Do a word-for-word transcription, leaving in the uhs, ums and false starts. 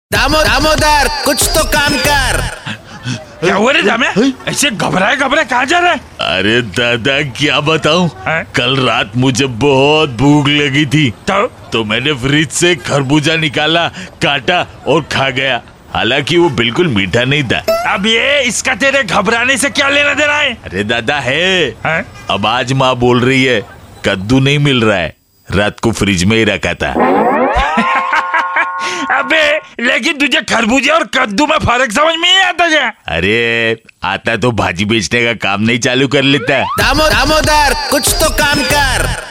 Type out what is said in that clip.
दामो दामोदर कुछ तो काम कर। क्या हुआ रे दामे? ऐसे घबराए घबराए कहाँ जा रहा है? अरे दादा क्या बताऊं, हैं? कल रात मुझे बहुत भूख लगी थी तो तो मैंने फ्रिज से खरबूजा निकाला, काटा और खा गया। हालांकि वो बिल्कुल मीठा नहीं था। अब ये इसका तेरे घबराने से क्या लेना देना है? अरे दादा है, हैं? अब आज माँ बोल रही है कद्दू नहीं मिल रहा है, रात को फ्रिज में ही रखा था। अबे लेकिन तुझे खरबूजे और कद्दू में फर्क समझ में नहीं आता क्या? अरे आता तो भाजी बेचने का काम नहीं चालू कर लेता। दामो दामोदर कुछ तो काम कर।